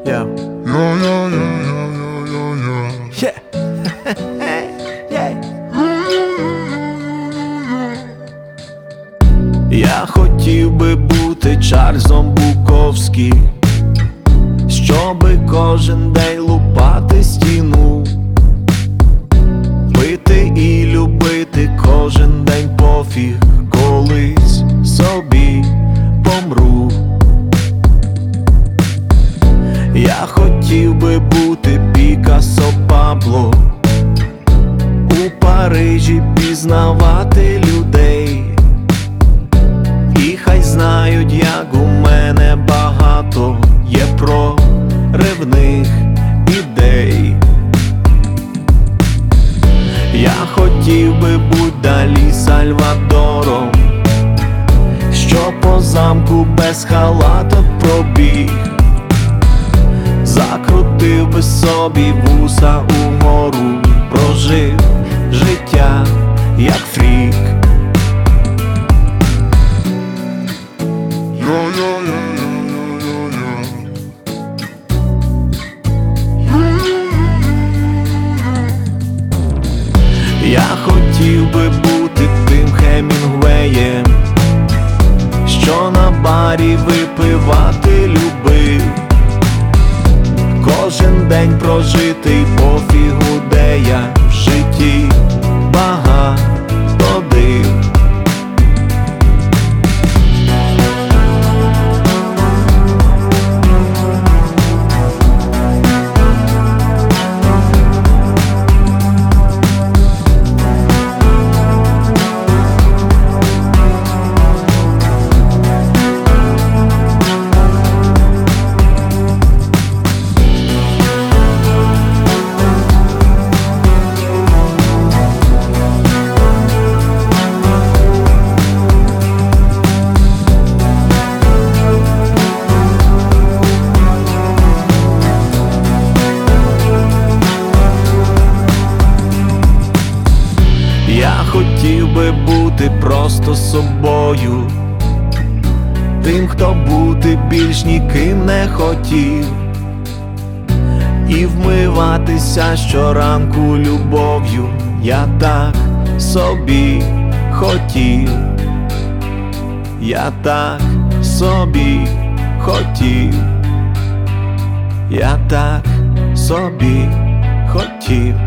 Yeah. Yeah. Yeah. Я хотів би бути Чарльзом Буковським, щоби кожен день лупати стіну, пити і любити кожен день пофіг, колись собі помру. Я хотів би бути Пікассо, Пабло, у Парижі пізнавати людей. І хай знають, як у мене багато є проривних ідей. Я хотів би бути Далі, Сальвадором, що по замку без халата пробіг, закрутив би собі вуса угору, прожив життя як фрік. Я хотів би бути тим Хемінгвеєм, що на барі випивати любив, кожен день прожитий пофігу, де я в житті багато див. Я хотів би бути просто собою, тим, хто бути більш ніким не хотів, і вмиватися щоранку любов'ю. Я так собі хотів, я так собі хотів, я так собі хотів.